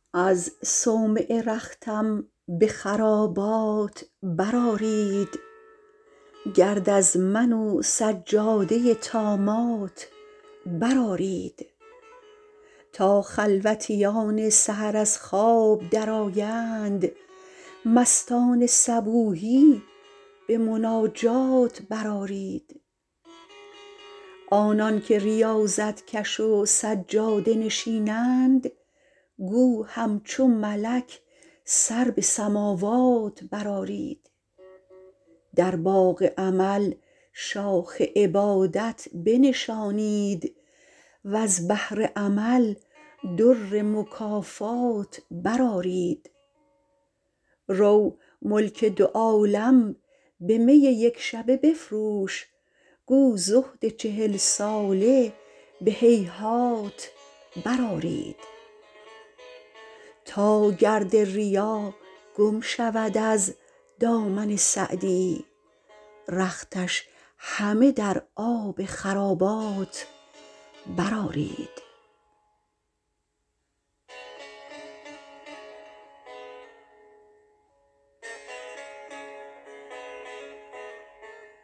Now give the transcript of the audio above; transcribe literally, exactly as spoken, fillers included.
از صومعه رختم به خرابات برآرید، گرد از من و سجاده طامات برآرید. تا خلوتیان سحر از خواب درآیند، مستان صبوحی به مناجات برآرید. آنان که ریاضت کش و سجاده نشینند، گو همچو ملک سر به سماوات برآرید. در باغ امل شاخ عبادت بنشانید، وز بحر عمل در مکافات برآرید. رو ملک دو عالم به می یکشبه بفروش، گو زهد چهل ساله به هیهات برآرید. تا گرد ریا گم شود از دامن سعدی، رختش همه در آب خرابات برآرید.